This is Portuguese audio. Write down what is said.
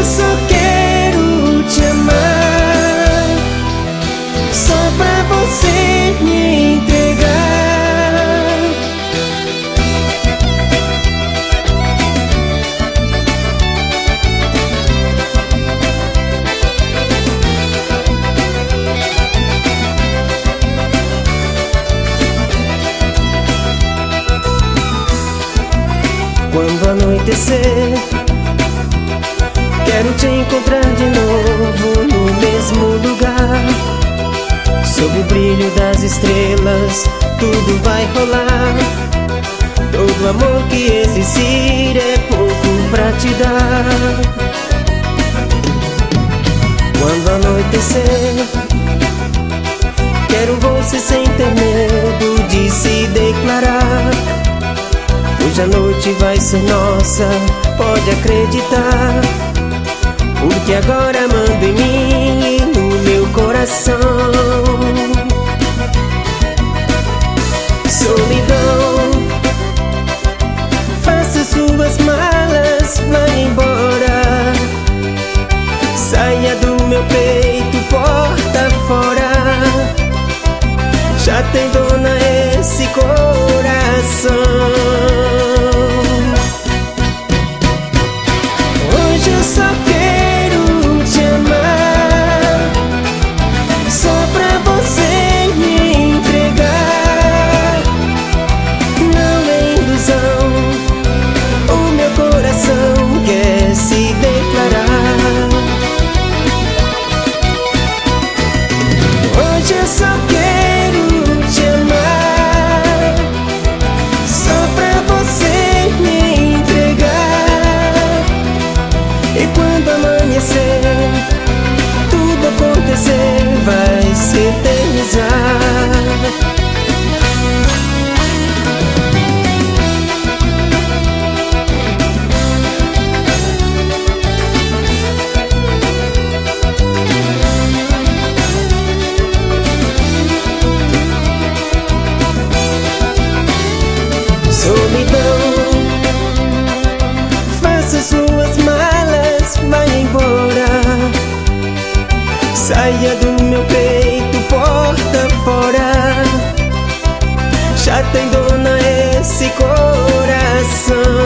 eu só quero te amar, só pra você me entregar. Quando anoitecer, quero te encontrar de novo no mesmo lugar. Sob o brilho das estrelas, tudo vai rolar. Todo amor que existir é pouco pra te dar. Quando anoitecer, quero você sem ter medo de se declarar. Hoje a noite vai ser nossa, pode acreditar, porque agora mando em mim e no meu coração. Solidão, faça suas malas, vai embora. Saia do meu peito, porta fora. Já tem dona esse coração. Hoje eu só quero te amar, só pra você me entregar. Não é ilusão, o meu coração quer se declarar. Hoje eu só quero te amar, só pra você me entregar. E quando amanhecer, tudo acontecer, vai se eternizar. Solidão, faça suas malas, vai embora. Saia do meu peito, porta fora. Já tem dona esse coração.